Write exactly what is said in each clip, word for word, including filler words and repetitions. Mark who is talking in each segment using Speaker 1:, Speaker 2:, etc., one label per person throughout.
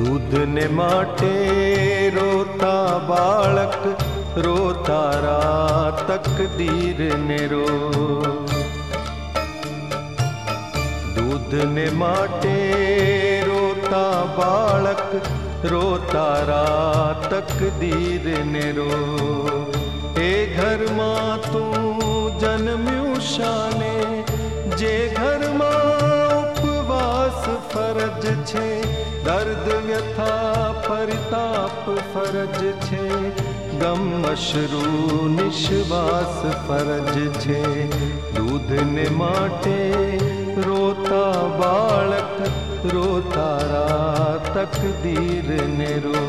Speaker 1: દૂધને માટે રોતા બાળક, રોતા રાત તકદીરને રો. દૂધને માટે રોતા બાળક, રોતા રાત તકદીરને રો. એ ઘરમાં તું જન્મ્યું શાને, જે ઘરમાં ઉપવાસ ફરજ છે, દર્દ વ્યથા પરિતાપ ફરજ છે, ગમ અશ્રુ નિશ્વાસ ફરજ છે. દૂધને માટે રોતા બાળક, રોતા રાત તકદીરને રો.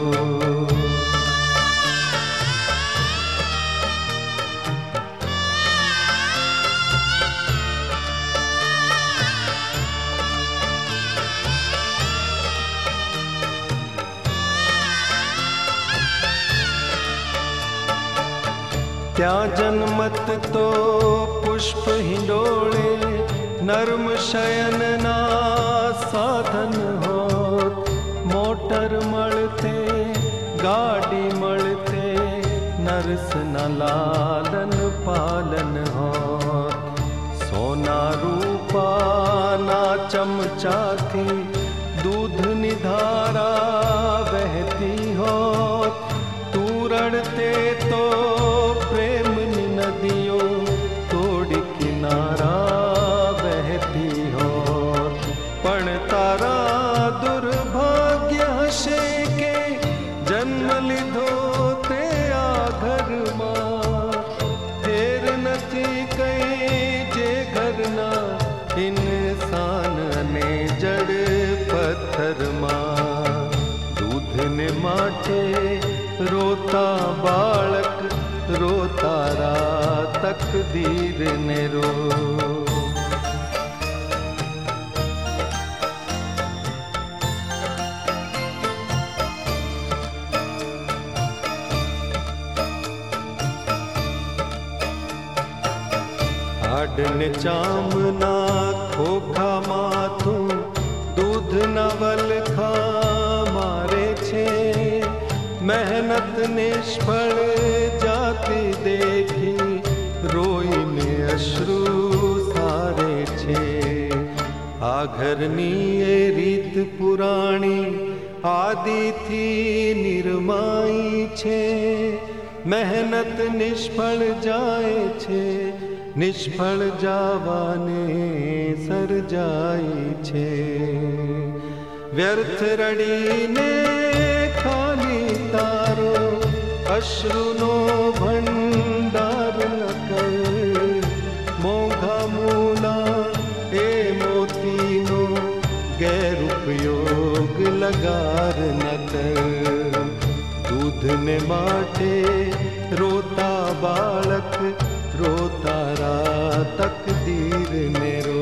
Speaker 1: ત્યાં જન્મત તો પુષ્પ હિંડોળે, નર્મ શયનના સાધન હોત. મોટર મળતે, ગાડી મળતે, નરસના લાલન પાલન હોત. સોના રૂપાના ચમચાથી દૂધની ધારા વહેતી હોત. તું રડતે તો પ્રેમની નદીઓ તોડી કિનારા વહેતી હોત. પણ તારા દુર્ભાગ્ય હશે કે જન્મ લીધો તે આ ઘરમાં. ફેર નથી કઈ જે ઘરના ઇન્સાન અને જડ પથ્થરમાં. દૂધને માટે રોતા બાળક, રોતા રાત તકદીરને રો. હાડને ચામના ખોખામાં તું દૂધના વલખા મારે છે. મહેનત નિષ્ફળ જાતી દેખી રોઈને અશ્રુ સારે છે. આ ઘરની એ રીત પુરાણી આદિથી નિર્માઈ છે. મહેનત નિષ્ફળ જાય છે, નિષ્ફળ જાવાને સર્જાઈ છે. વ્યર્થ રડીને ખાલી તારો અશ્રુનો ભંડાર ન કર. મોંઘા મૂલા એ મોતીનો ગેરઉપયોગ લગાર ન કર. દૂધને માટે રોતા બાળક, રોતા રાત તકદીરને રો.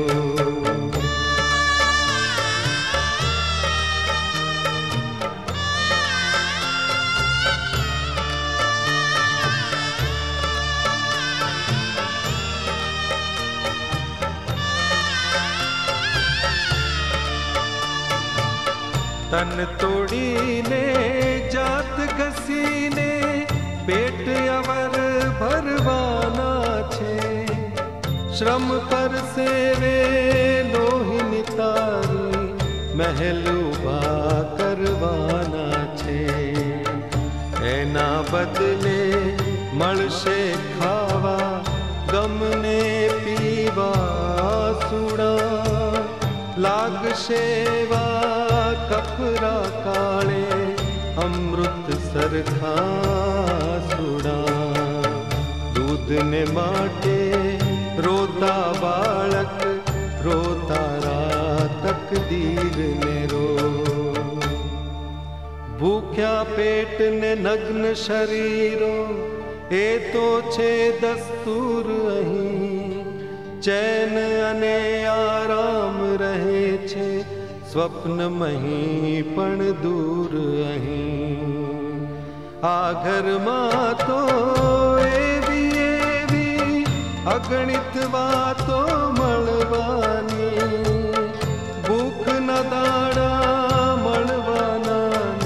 Speaker 1: તન તોડીને જાત ઘસીને પેટ અવર ભરવાના છે. શ્રમ પર સેવે લોહીની તારી મહેલ ઉભા કરવાના છે. એના બદલે મળશે ખાવા ગમને પીવા સુડા. લાગશે વા કપરા કાળે અમૃત સરખા સુડા. દૂધને માટે રોતા બાળક, રોતા રાત તકદીરને રો. ભૂખ્યા પેટને નગ્ન શરીરો એ તો છે દસ્તુર અહીં. ચૈન અને આરામ રહે છે સ્વપ્નમહી પણ દૂર અહીં. આ ઘરમાં તો એવી એવી અગણિત વાતો મળવાની. ભૂખ ન દાડા મળવાના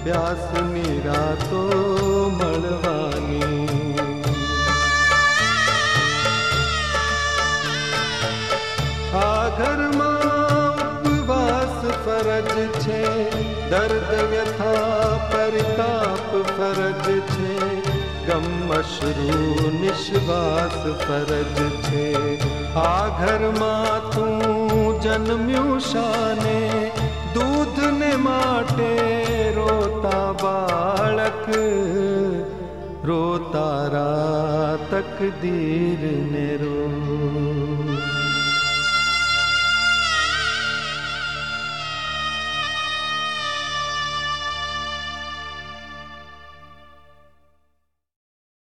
Speaker 1: પ્યાસ નિરાતો મળવાની. આ ઘરમાં ઉપવાસ ફરજ છે, દર્દ વ્યથા પરિતાપ ફરજ છે, ગમ અશ્રુ નિશ્વાસ ફરજ છે. આ ઘરમાં તું જન્મ્યું શાને, દૂધને માટે રોતા બાળક, રોતા રા તકદીરને રો.